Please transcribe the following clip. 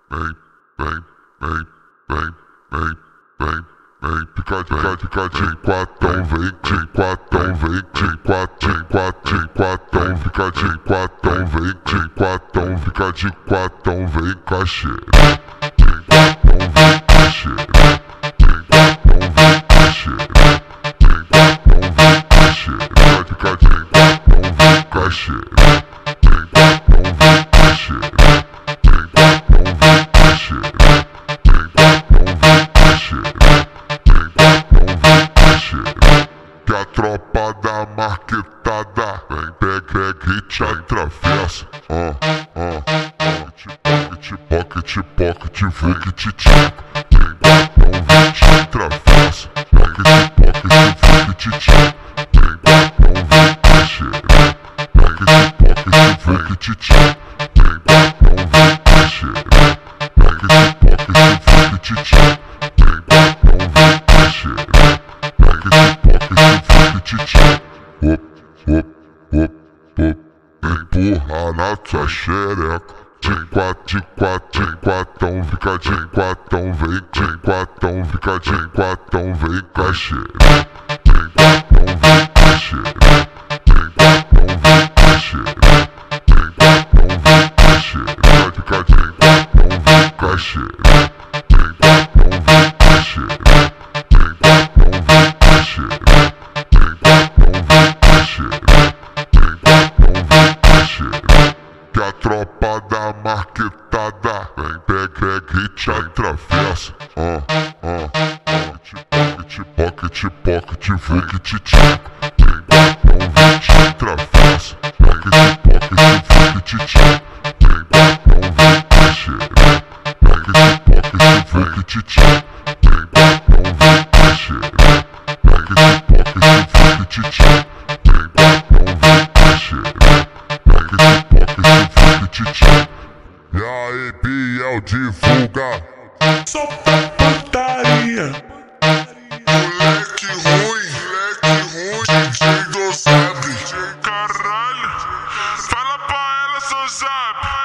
vem, vem, vem, vem, vem, vem, fica de quatão, vem de quatão, vem de quatão, fica de quatão, vem de quatão, fica de quatão, vem caixeira, de quatão, vem caixeira, de quatão, vem caixeira, de quatão, vem caixeira, fica de quatão, vem caixeira, de quatão, vem caixeira, de quatão, vem caixeira, de quatão, vem caixeira, de quatão, vem caixeira, que a tropa da marquetada vem, pega e te atravessa, pocket, vou que te tcheca, de quatão, vem te atravessa, pocket, vou que te tcheca, de quatão, vem caixeira, pocket, vou que te tcheca, de quatão, vem caixeira, pocket, vou que te tcheca, de quatão, vem caixeira, pocket, vou que te tcheca, empurra na tua xereca, de quatão, fica de quatão, vem de quatão, fica de quatão, vem caixeira, de quatão, vem caixeira, de quatão, vem caixeira, de quatão, vem caixeira, fica de quatão, vem caixeira, de quatão, vem caixeira, de quatão, vem caixeira, de quatão, vem caixeira, de quatão, vem caixeira, que a tropa da marquetada vem, pega e te atravessa, pocket, vou que te tcheca, de quatão, vem te atravessa, pocket, vou que te tcheca, de quatão, vem caixeira, pocket, vou que te tcheca, de quatão, vem caixeira, pocket, vou que te tcheca, de quatão, vem caixeira, pocket, vou que te tcheca. E aí, Biel, divulga. Só putaria. Moleque ruim, DJ do Zab. Caralho, fala pra ela, seu Zab.